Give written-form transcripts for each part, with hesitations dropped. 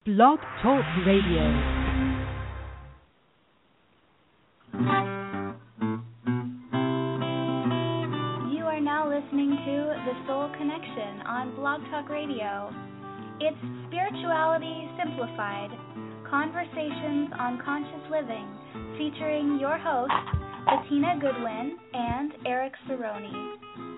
Blog Talk Radio. You are now listening to The Soul Connection on Blog Talk Radio. It's spirituality simplified, conversations on conscious living, featuring your hosts, Bettina Goodwin and Eric Cerrone.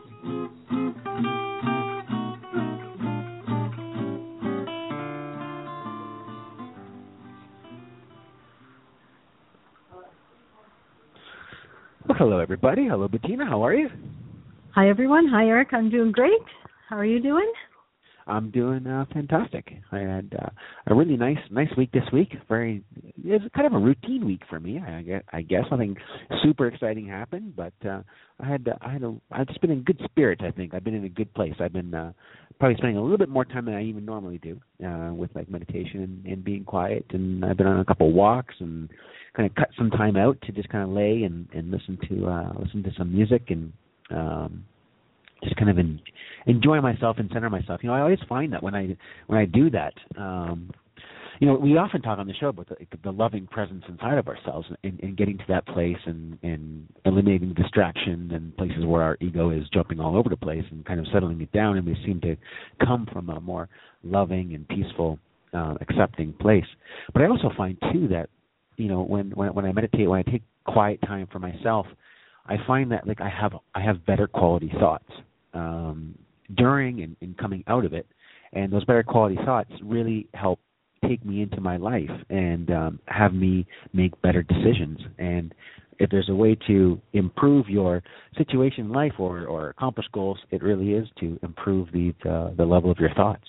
Well, hello, everybody. Hello, Bettina. How are you? Hi, everyone. Hi, Eric. I'm doing great. How are you doing? I'm doing fantastic. I had a really nice week this week. It's kind of a routine week for me. I guess nothing super exciting happened, but I've just been in good spirits. I think I've been in a good place. I've been probably spending a little bit more time than I even normally do with like meditation and being quiet. And I've been on a couple of walks and kind of cut some time out to just kind of lay and listen to some music and just kind of enjoy myself and center myself. You know, I always find that when I do that, you know, we often talk on the show about the loving presence inside of ourselves and getting to that place and eliminating distraction and places where our ego is jumping all over the place and kind of settling it down, and we seem to come from a more loving and peaceful, accepting place. But I also find too that, you know, when I meditate, when I take quiet time for myself, I find that like I have better quality thoughts during and coming out of it, and those better quality thoughts really help take me into my life and have me make better decisions. And if there's a way to improve your situation in life or accomplish goals, it really is to improve the level of your thoughts.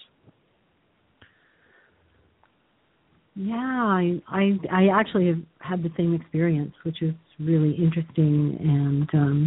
Yeah, I actually have had the same experience, which is really interesting.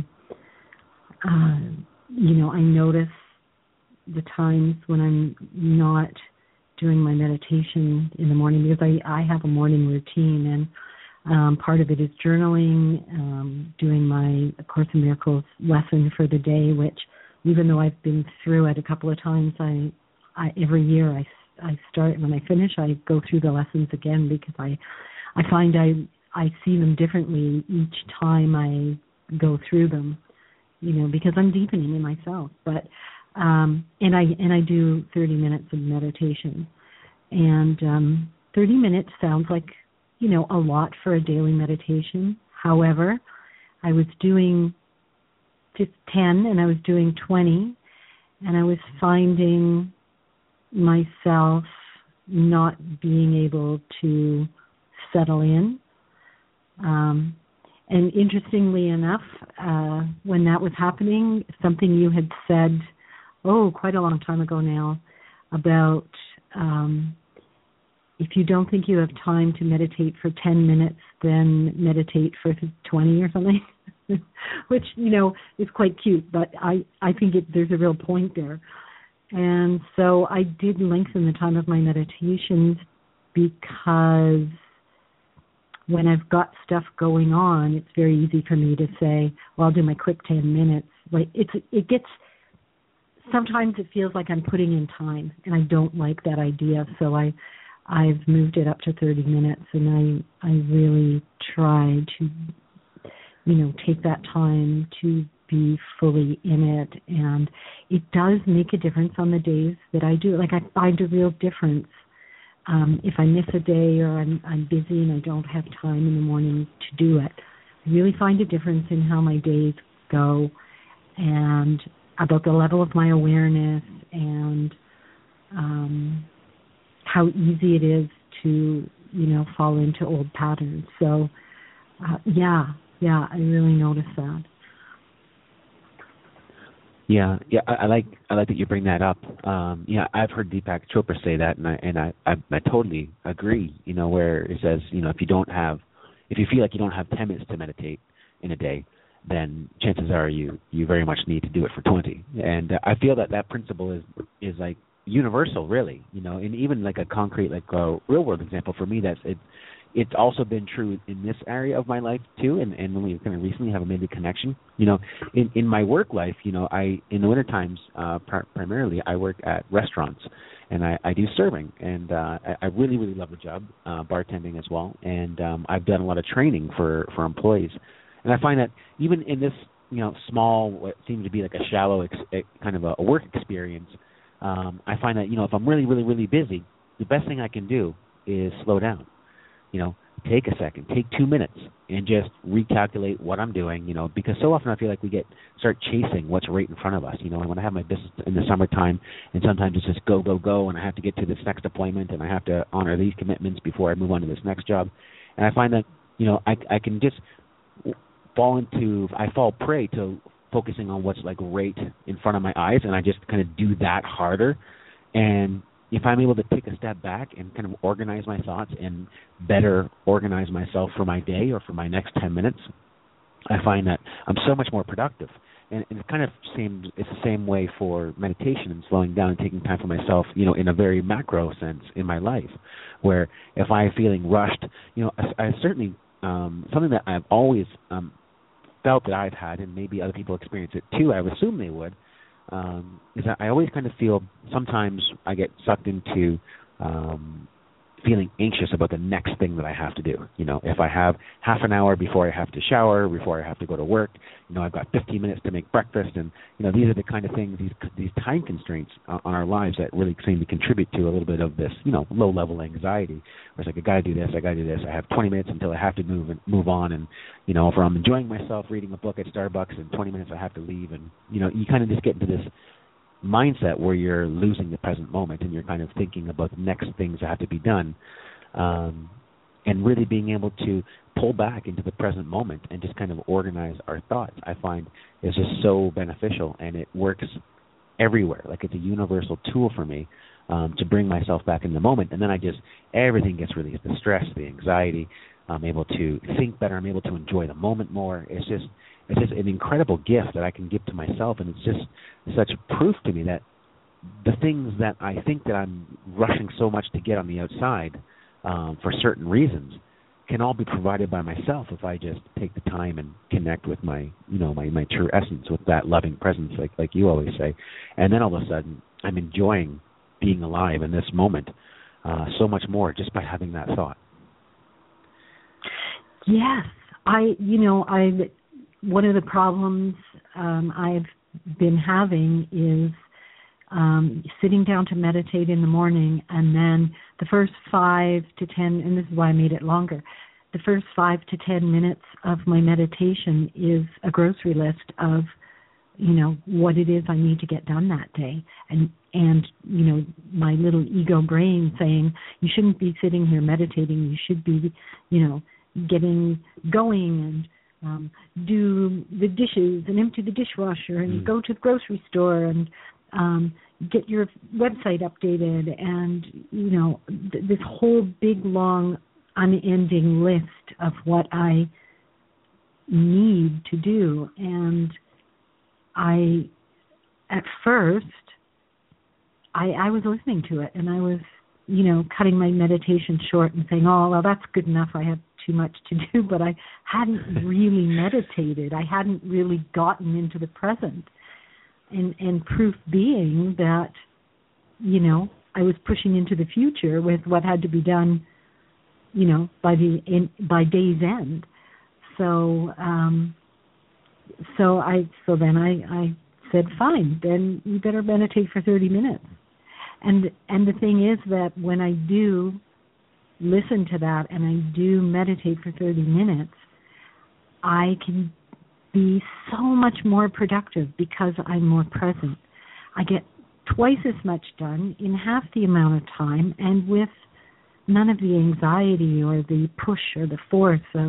And, you know, I notice the times when I'm not doing my meditation in the morning, because I have a morning routine, and part of it is journaling, doing my A Course in Miracles lesson for the day, which even though I've been through it a couple of times, I every year I start, when I finish, I go through the lessons again, because I find I see them differently each time I go through them, you know, because I'm deepening in myself. But and I do 30 minutes of meditation, and 30 minutes sounds like, you know, a lot for a daily meditation. However, I was doing just 10 and I was doing 20, and I was finding myself not being able to settle in. And interestingly enough, when that was happening, something you had said, quite a long time ago now, about if you don't think you have time to meditate for 10 minutes, then meditate for 20 or something, which, you know, is quite cute, but I think there's a real point there. And so I did lengthen the time of my meditations, because when I've got stuff going on, it's very easy for me to say, well, I'll do my quick 10 minutes. Like it gets, sometimes it feels like I'm putting in time, and I don't like that idea. So I've moved it up to 30 minutes, and I really try to, you know, take that time to be fully in it. And it does make a difference on the days that I do. Like, I find a real difference if I miss a day or I'm busy and I don't have time in the morning to do it. I really find a difference in how my days go, and about the level of my awareness, and how easy it is to, you know, fall into old patterns. So, yeah, I really notice that. Yeah, I like that you bring that up. Yeah, I've heard Deepak Chopra say that, and I totally agree. You know, where it says, you know, if you feel like you don't have 10 minutes to meditate in a day, then chances are you very much need to do it for 20. And I feel that principle is like universal, really. You know, and even like a concrete, like a real world example for me, it's also been true in this area of my life too, and when we kind of recently have made the connection. You know, in my work life, you know, in the winter times, primarily I work at restaurants, and I do serving, and I really, really love the job, bartending as well. And I've done a lot of training for employees, and I find that even in this small, what seems to be like a shallow kind of a work experience, I find that if I'm really, really, really busy, the best thing I can do is slow down. Take a second, take 2 minutes, and just recalculate what I'm doing, because so often I feel like we start chasing what's right in front of us. When I have my business in the summertime, and sometimes it's just go, go, go, and I have to get to this next appointment, and I have to honor these commitments before I move on to this next job. And I find that, I can just I fall prey to focusing on what's like right in front of my eyes, and I just kind of do that harder. And if I'm able to take a step back and kind of organize my thoughts and better organize myself for my day or for my next 10 minutes, I find that I'm so much more productive. And it kind of seems it's the same way for meditation and slowing down and taking time for myself, in a very macro sense in my life, where if I'm feeling rushed, I certainly, something that I've always felt that I've had, and maybe other people experience it too, I would assume they would, is that I always kind of feel sometimes I get sucked into feeling anxious about the next thing that I have to do. If I have half an hour before I have to shower, before I have to go to work, I've got 15 minutes to make breakfast, and these are the kind of things, these time constraints on our lives that really seem to contribute to a little bit of this, low-level anxiety. Where it's like, I got to do this, I have 20 minutes until I have to move on, and if I'm enjoying myself reading a book at Starbucks, in 20 minutes I have to leave, and you kind of just get into this mindset where you're losing the present moment and you're kind of thinking about the next things that have to be done, and really being able to pull back into the present moment and just kind of organize our thoughts, I find is just so beneficial, and it works everywhere. Like it's a universal tool for me to bring myself back in the moment, and then everything gets released, the stress, the anxiety. I'm able to think better. I'm able to enjoy the moment more. It's just an incredible gift that I can give to myself, and it's just such proof to me that the things that I think that I'm rushing so much to get on the outside for certain reasons can all be provided by myself if I just take the time and connect with my true essence, with that loving presence, like you always say. And then all of a sudden, I'm enjoying being alive in this moment so much more just by having that thought. Yes, one of the problems I've been having is sitting down to meditate in the morning, and then the first 5 to 10, and this is why I made it longer, the first 5 to 10 minutes of my meditation is a grocery list of, what it is I need to get done that day. And my little ego brain saying, you shouldn't be sitting here meditating, you should be, getting going and do the dishes and empty the dishwasher and go to the grocery store and get your website updated and, this whole big, long, unending list of what I need to do. And at first, I was listening to it, and I was, cutting my meditation short and saying, oh, well, that's good enough. I have too much to do, but I hadn't really meditated. I hadn't really gotten into the present. And proof being that, I was pushing into the future with what had to be done, by day's end. So then I said, fine, then you better meditate for 30 minutes. And the thing is that when I do listen to that and I do meditate for 30 minutes, I can be so much more productive because I'm more present. I get twice as much done in half the amount of time, and with none of the anxiety or the push or the force of,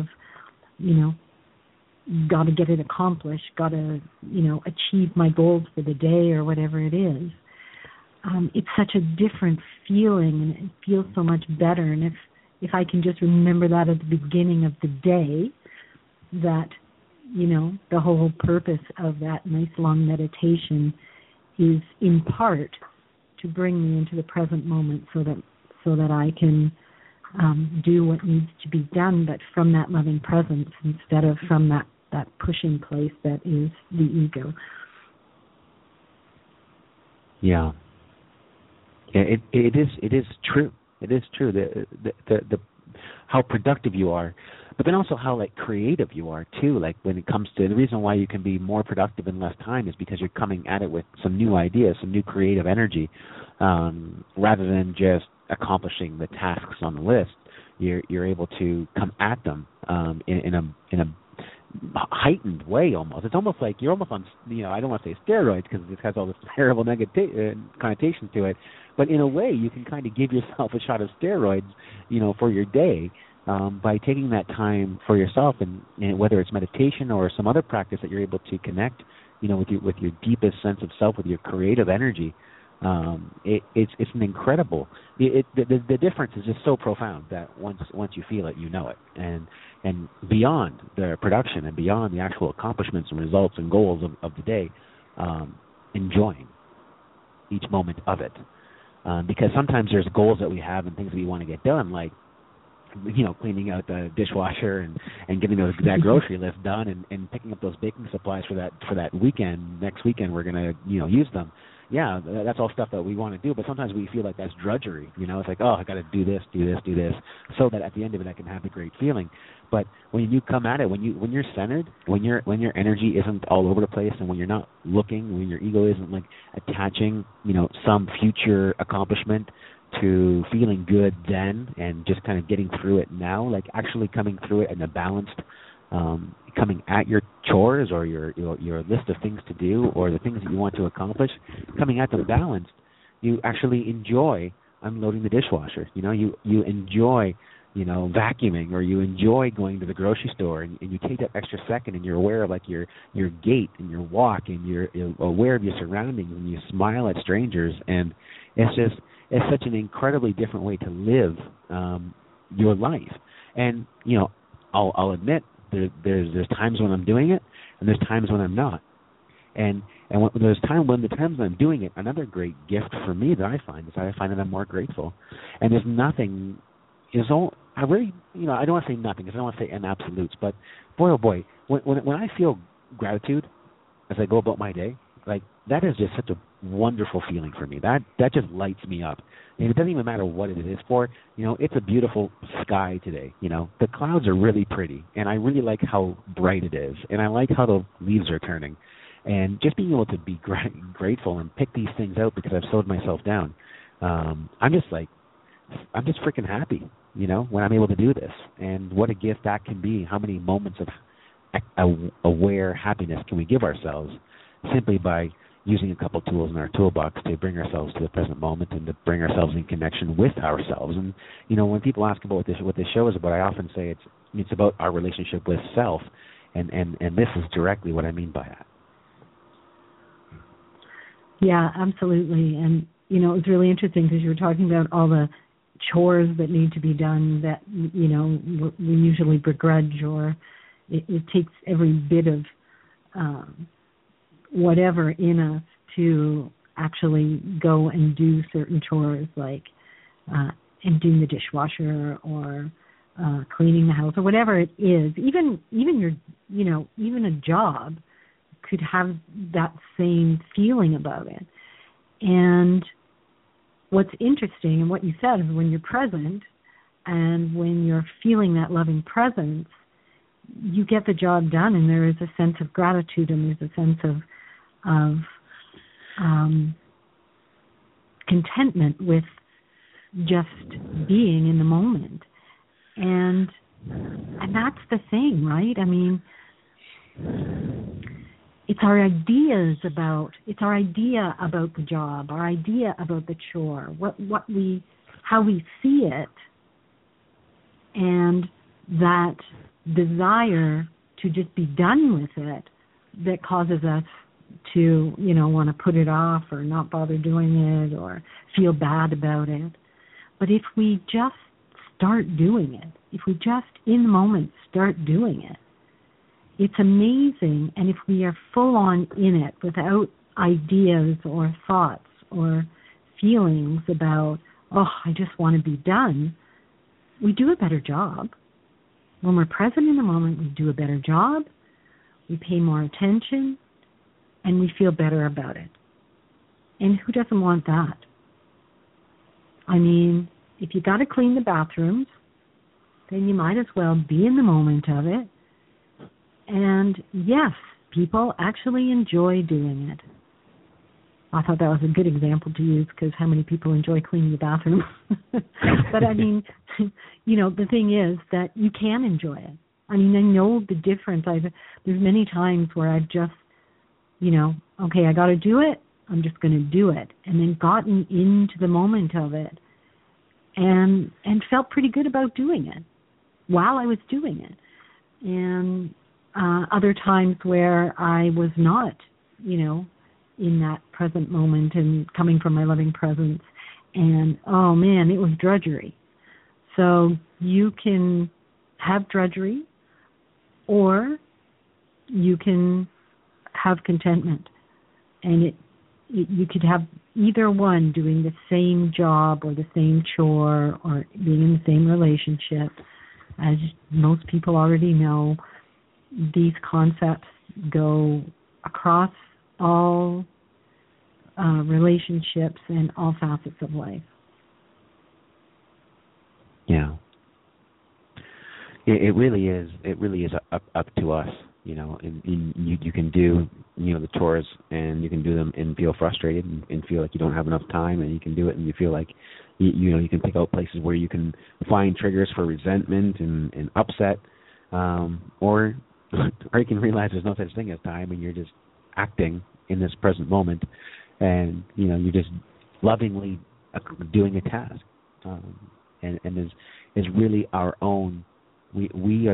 got to get it accomplished, got to, achieve my goals for the day or whatever it is. It's such a different feeling, and it feels so much better. And if I can just remember that at the beginning of the day, that, the whole purpose of that nice long meditation is in part to bring me into the present moment so that I can do what needs to be done, but from that loving presence instead of from that pushing place that is the ego. Yeah. It is true. It is true. The how productive you are, but then also how like creative you are too. Like when it comes to the reason why you can be more productive in less time is because you're coming at it with some new ideas, some new creative energy, rather than just accomplishing the tasks on the list. You're able to come at them in a heightened way almost. It's almost like you're almost on, I don't want to say steroids because it has all this terrible connotations to it, but in a way you can kind of give yourself a shot of steroids, for your day by taking that time for yourself, and whether it's meditation or some other practice that you're able to connect, with your deepest sense of self, with your creative energy. It's an incredible. The difference is just so profound that once you feel it, you know it, and beyond the production and beyond the actual accomplishments and results and goals of the day, enjoying each moment of it, because sometimes there's goals that we have and things that we want to get done, like cleaning out the dishwasher and getting that grocery list done and picking up those baking supplies for that weekend. Next weekend we're gonna use them. Yeah, that's all stuff that we want to do, but sometimes we feel like that's drudgery. It's like, oh, I got to do this, so that at the end of it I can have the great feeling. But when you come at it, when you're centered, when your energy isn't all over the place, and when you're not looking, when your ego isn't like attaching, some future accomplishment to feeling good then, and just kind of getting through it now, like actually coming through it in a balanced, coming at your chores or your list of things to do or the things that you want to accomplish, coming at them balanced, you actually enjoy unloading the dishwasher. You enjoy, vacuuming, or you enjoy going to the grocery store, and you take that extra second, and you're aware of like your gait and your walk, and you're aware of your surroundings, and you smile at strangers, and it's such an incredibly different way to live your life. And I'll admit there's times when I'm doing it, and there's times when I'm not. And when the times when I'm doing it, another great gift for me that I find is that I'm more grateful. And there's nothing I really, I don't want to say nothing because I don't want to say in absolutes, but boy, oh boy, when I feel gratitude as I go about my day, like that is just such a wonderful feeling for me. That just lights me up. And it doesn't even matter what it is for. It's a beautiful sky today. The clouds are really pretty, and I really like how bright it is, and I like how the leaves are turning. And just being able to be grateful and pick these things out because I've slowed myself down, I'm just freaking happy, when I'm able to do this. And what a gift that can be. How many moments of aware happiness can we give ourselves simply by using a couple tools in our toolbox to bring ourselves to the present moment and to bring ourselves in connection with ourselves. And, when people ask about what this show is about, I often say it's about our relationship with self, and this is directly what I mean by that. Yeah, absolutely. And, it's really interesting because you were talking about all the chores that need to be done that, we usually begrudge, or it takes every bit of whatever in us to actually go and do certain chores, like emptying the dishwasher or cleaning the house or whatever it is. Even your, even a job could have that same feeling about it. And what's interesting, and what you said, is when you're present and when you're feeling that loving presence, you get the job done, and there is a sense of gratitude, and there's a sense of contentment with just being in the moment. And that's the thing, right? I mean, it's our idea about the job, our idea about the chore, how we see it, and that desire to just be done with it that causes us to, want to put it off or not bother doing it or feel bad about it. But if we just start doing it, if we just in the moment start doing it, it's amazing. And if we are full on in it without ideas or thoughts or feelings about, oh, I just want to be done, we do a better job. When we're present in the moment, we do a better job, we pay more attention, and we feel better about it. And who doesn't want that? I mean, if you got to clean the bathrooms, then you might as well be in the moment of it. And yes, people actually enjoy doing it. I thought that was a good example to use because how many people enjoy cleaning the bathroom? But I mean, the thing is that you can enjoy it. I mean, I know the difference. There's many times where I've just, okay, I got to do it. I'm just going to do it, and then gotten into the moment of it, and felt pretty good about doing it while I was doing it. And other times where I was not, in that present moment and coming from my loving presence, and oh man, it was drudgery. So you can have drudgery, or you can have contentment, and you could have either one doing the same job or the same chore or being in the same relationship. As most people already know, these concepts go across all relationships and all facets of life. Yeah. It really is. It really is up to us. You can do the chores, and you can do them and feel frustrated and feel like you don't have enough time, and you can do it and you feel like you can pick out places where you can find triggers for resentment and upset, or you can realize there's no such thing as time, and you're just acting in this present moment, and you're just lovingly doing a task, and is really our own. We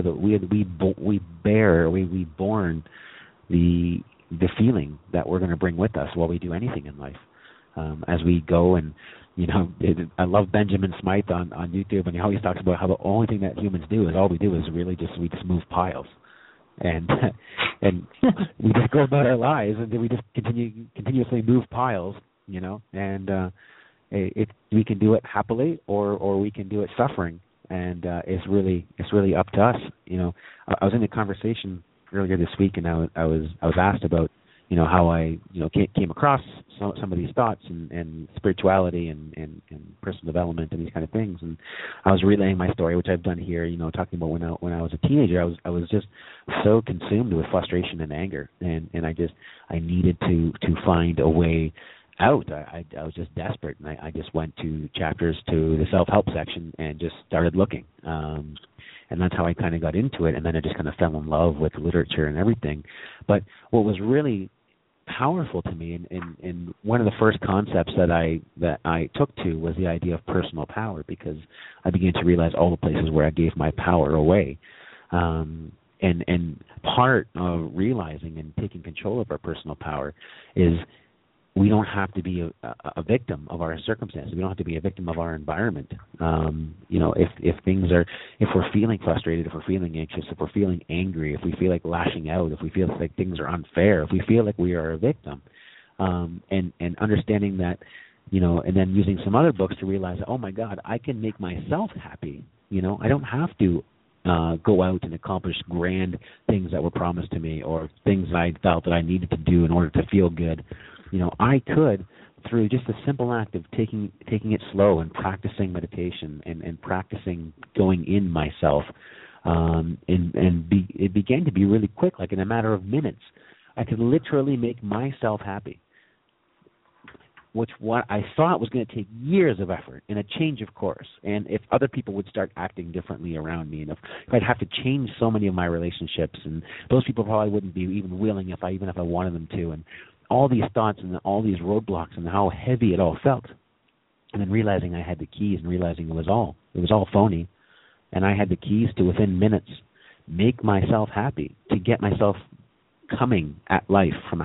born the feeling that we're going to bring with us while we do anything in life. As we go and I love Benjamin Smythe on YouTube, and he always talks about how the only thing that humans do is we just move piles, and we just go about our lives, and then we just continuously move piles, and we can do it happily or we can do it suffering. And it's really up to us. I was in a conversation earlier this week, and I was asked about how I came across some of these thoughts and spirituality and personal development and these kind of things. And I was relaying my story, which I've done here. Talking about when I was a teenager, I was just so consumed with frustration and anger, and I needed to find a way out. I was just desperate, and I just went to chapters to the self-help section and just started looking, and that's how I kind of got into it. And then I just kind of fell in love with literature and everything. But what was really powerful to me, and one of the first concepts that I took to was the idea of personal power, because I began to realize all the places where I gave my power away. And part of realizing and taking control of our personal power is we don't have to be a victim of our circumstances. We don't have to be a victim of our environment. If we're feeling frustrated, if we're feeling anxious, if we're feeling angry, if we feel like lashing out, if we feel like things are unfair, if we feel like we are a victim, and understanding that, and then using some other books to realize, oh my God, I can make myself happy. I don't have to go out and accomplish grand things that were promised to me, or things that I felt that I needed to do in order to feel good. I could, through just a simple act of taking it slow and practicing meditation and practicing going in myself, it began to be really quick, like in a matter of minutes. I could literally make myself happy, what I thought was going to take years of effort and a change of course. And if other people would start acting differently around me, and if I'd have to change so many of my relationships, and those people probably wouldn't be even willing if I wanted them to, and all these thoughts and all these roadblocks and how heavy it all felt. And then realizing I had the keys, and realizing it was all phony, and I had the keys to, within minutes, make myself happy, to get myself coming at life from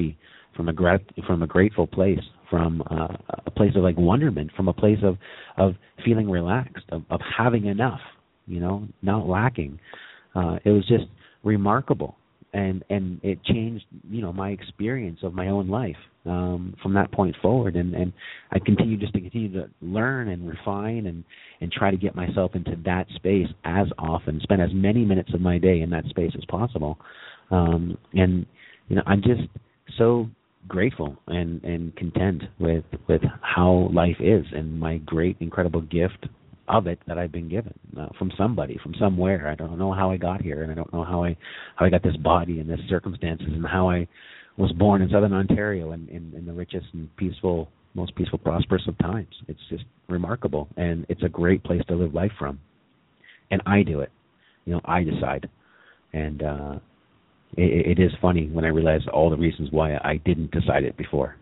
a grateful place, from a place of like wonderment, from a place of feeling relaxed, of having enough, not lacking. It was just remarkable. And it changed, my experience of my own life from that point forward. And I continue to learn and refine and try to get myself into that space as often, spend as many minutes of my day in that space as possible. I'm just so grateful and content with how life is and my great, incredible gift of it that I've been given from somebody, from somewhere. I don't know how I got here, and I don't know how I got this body and this circumstances, and how I was born in Southern Ontario in the richest and most peaceful, prosperous of times. It's just remarkable, and it's a great place to live life from. And I do it. I decide. And it is funny when I realize all the reasons why I didn't decide it before.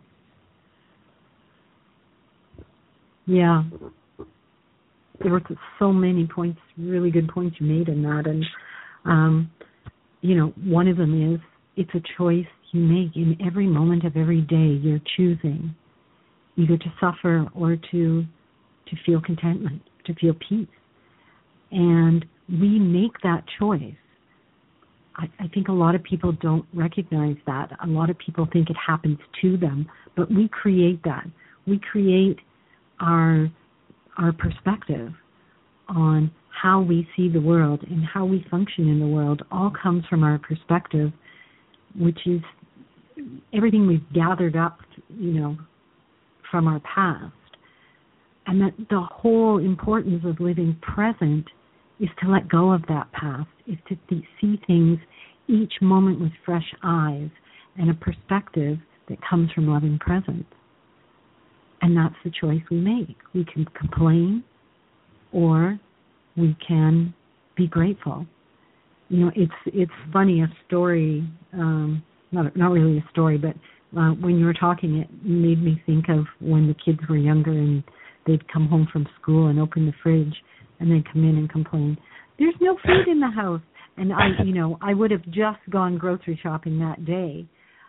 Yeah. There were so many points, really good points you made in that. And, one of them is it's a choice you make in every moment of every day. You're choosing either to suffer or to feel contentment, to feel peace. And we make that choice. I think a lot of people don't recognize that. A lot of people think it happens to them, but we create that. We create our perspective on how we see the world and how we function in the world all comes from our perspective, which is everything we've gathered up, from our past. And that the whole importance of living present is to let go of that past, is to see things each moment with fresh eyes and a perspective that comes from loving presence. And that's the choice we make. We can complain or we can be grateful. It's funny, a story, not really a story, but when you were talking, it made me think of when the kids were younger and they'd come home from school and open the fridge and they'd come in and complain, there's no food in the house. And I would have just gone grocery shopping that day.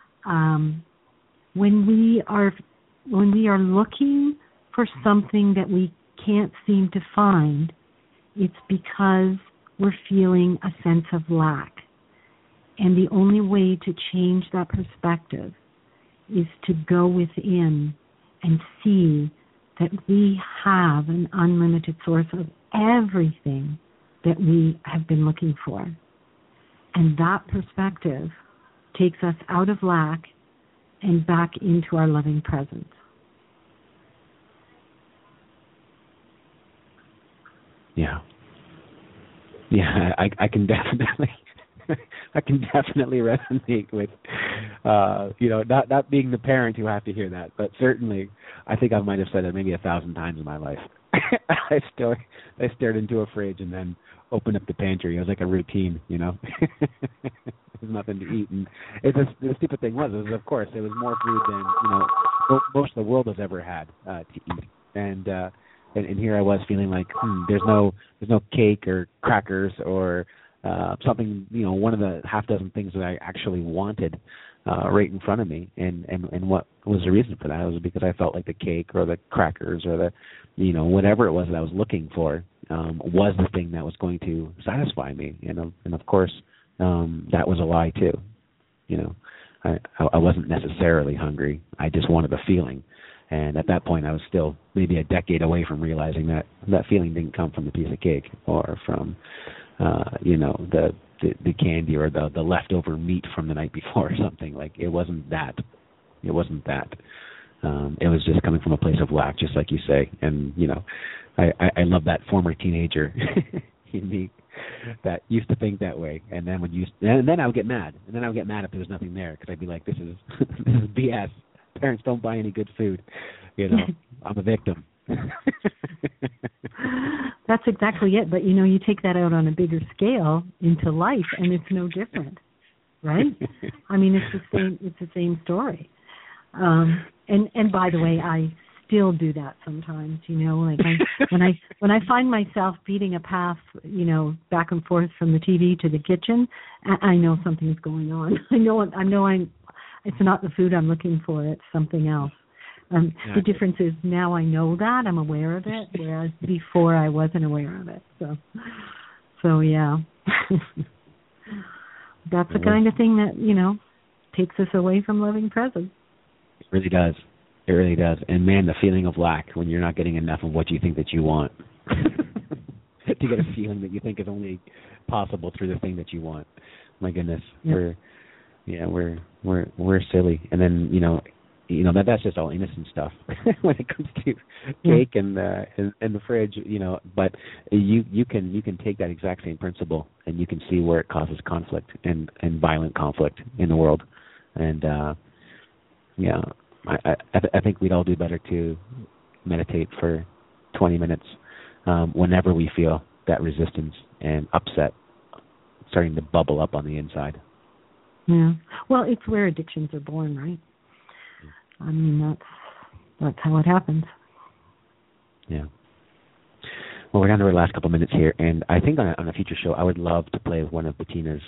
When we are looking for something that we can't seem to find, it's because we're feeling a sense of lack. And the only way to change that perspective is to go within and see that we have an unlimited source of everything that we have been looking for. And that perspective takes us out of lack and back into our loving presence. Yeah, I can definitely resonate with, not being the parent who have to hear that, but certainly I think I might have said it maybe 1,000 times in my life. I stared into a fridge and then opened up the pantry. It was like a routine, There's nothing to eat, and the stupid thing was of course, it was more food than most of the world has ever had to eat, and here I was feeling like there's no cake or crackers or something, one of the half dozen things that I actually wanted right in front of me, and what was the reason for that? It was because I felt like the cake or the crackers or the whatever it was that I was looking for was the thing that was going to satisfy me, and of course that was a lie too. I wasn't necessarily hungry. I just wanted a feeling. And at that point, I was still maybe a decade away from realizing that feeling didn't come from the piece of cake or from, the candy or the leftover meat from the night before or something. Like, it wasn't that. It wasn't that. It was just coming from a place of lack, just like you say. And, I love that former teenager in me that used to think that way. And then and then I would get mad. And then I would get mad if there was nothing there, because I'd be like, this is BS. Parents don't buy any good food. I'm a victim. That's exactly it. But, you take that out on a bigger scale into life, and it's no different, right? I mean, it's the same story. And by the way, I still do that sometimes, like when I find myself beating a path, back and forth from the TV to the kitchen, I know something's going on. I know it's not the food I'm looking for, it's something else. The difference is now I know that, I'm aware of it, whereas before I wasn't aware of it. So yeah. That's the kind of thing that, takes us away from loving presence. It really does. It really does. And man, the feeling of lack when you're not getting enough of what you think that you want. To get a feeling that you think is only possible through the thing that you want. My goodness. Yep. Yeah, we're silly, and then that's just all innocent stuff when it comes to cake and the fridge, But you can take that exact same principle and you can see where it causes conflict and violent conflict in the world, and I think we'd all do better to meditate for 20 minutes whenever we feel that resistance and upset starting to bubble up on the inside. Yeah. Well, it's where addictions are born, right? I mean, that's how it happens. Yeah. Well, we're down to our last couple minutes here, and I think on a future show, I would love to play one of Bettina's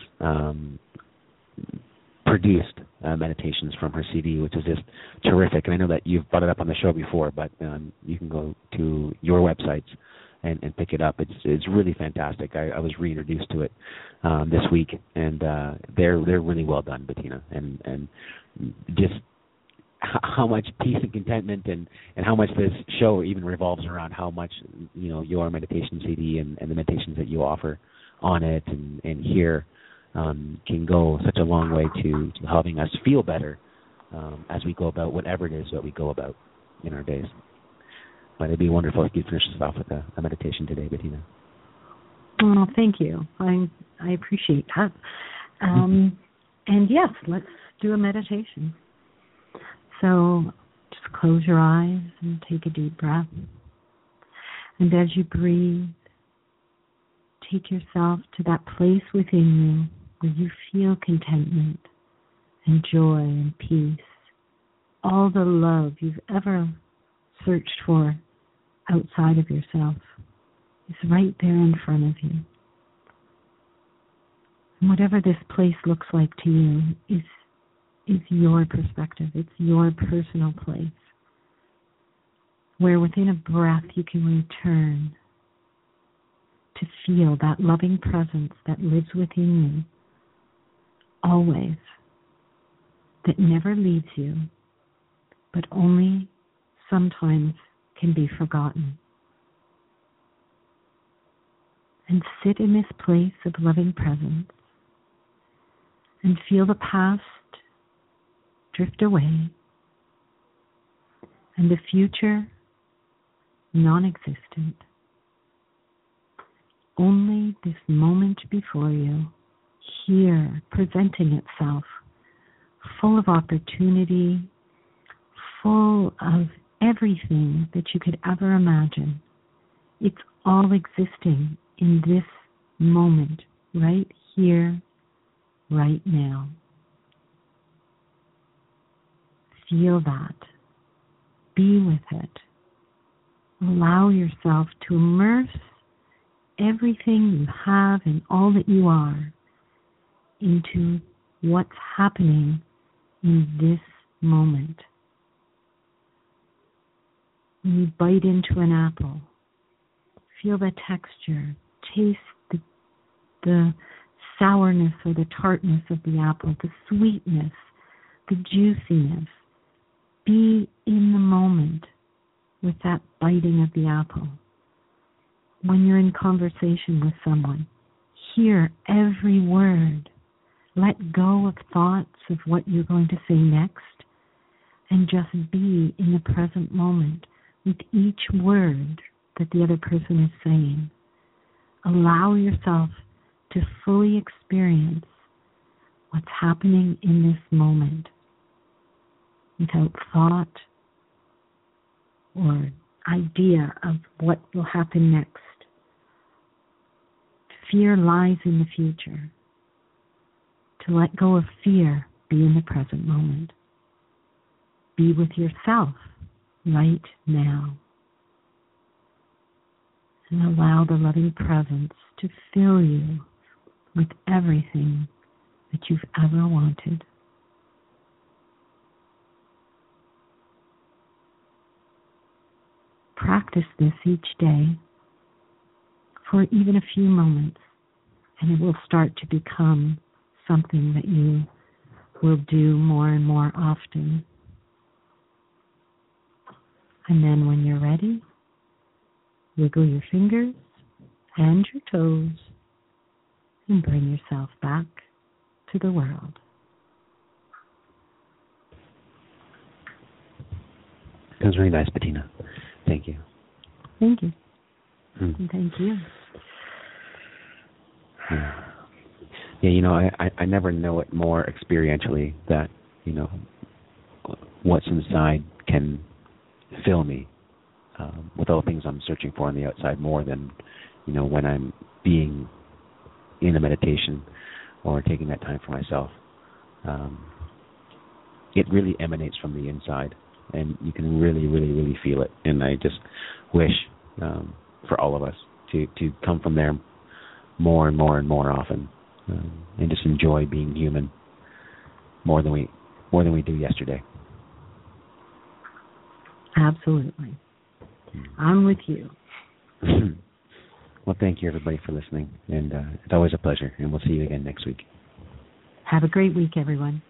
produced meditations from her CD, which is just terrific. And I know that you've brought it up on the show before, but you can go to your websites and pick it up. It's really fantastic. I was reintroduced to it this week, and they're really well done, Bettina, and just how much peace and contentment and how much this show even revolves around how much your meditation CD and the meditations that you offer on it and here can go such a long way to helping us feel better as we go about whatever it is that we go about in our days. But it'd be wonderful if you could finish us off with a meditation today, Bettina. Oh, thank you. I appreciate that. And yes, let's do a meditation. So just close your eyes and take a deep breath. And as you breathe, take yourself to that place within you where you feel contentment and joy and peace. All the love you've ever searched for outside of yourself is right there in front of you. And whatever this place looks like to you is your perspective. It's your personal place where within a breath you can return to feel that loving presence that lives within you always, that never leaves you, but only sometimes can be forgotten. And sit in this place of loving presence and feel the past drift away and the future non-existent. Only this moment before you, here, presenting itself, full of opportunity, full of everything that you could ever imagine. It's all existing in this moment, right here, right now. Feel that. Be with it. Allow yourself to immerse everything you have and all that you are into what's happening in this moment. When you bite into an apple, feel the texture, taste the sourness or the tartness of the apple, the sweetness, the juiciness. Be in the moment with that biting of the apple. When you're in conversation with someone, hear every word. Let go of thoughts of what you're going to say next and just be in the present moment with each word that the other person is saying. Allow yourself to fully experience what's happening in this moment without thought or idea of what will happen next. Fear lies in the future. To let go of fear, be in the present moment. Be with yourself right now. And allow the loving presence to fill you with everything that you've ever wanted. Practice this each day for even a few moments, and it will start to become something that you will do more and more often. And then when you're ready, wiggle your fingers and your toes and bring yourself back to the world. It was really nice, Bettina. Thank you. Thank you. And thank you. Yeah, I never know it more experientially that, what's inside can fill me with all the things I'm searching for on the outside more than, when I'm being in a meditation or taking that time for myself. It really emanates from the inside, and you can really, really, really feel it. And I just wish for all of us to come from there more and more and more often, and just enjoy being human more than we do yesterday. Absolutely. I'm with you. Well, thank you, everybody, for listening, and it's always a pleasure, and we'll see you again next week. Have a great week, everyone.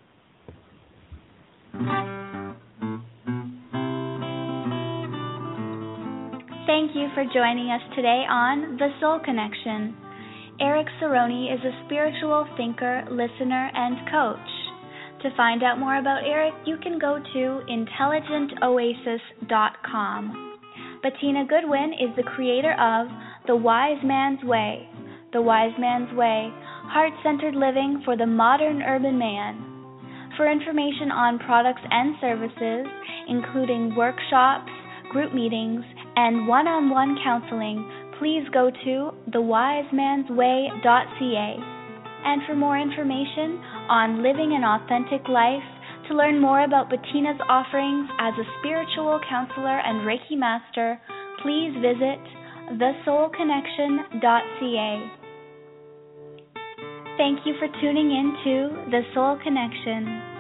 Thank you for joining us today on The Soul Connection. Eric Cerrone is a spiritual thinker, listener, and coach. To find out more about Eric, you can go to intelligentoasis.com. Bettina Goodwin is the creator of The Wise Man's Way. The Wise Man's Way, heart-centered living for the modern urban man. For information on products and services, including workshops, group meetings, and one-on-one counseling, please go to thewisemansway.ca. And for more information on living an authentic life, to learn more about Bettina's offerings as a spiritual counselor and Reiki master, please visit thesoulconnection.ca. Thank you for tuning in to The Soul Connection.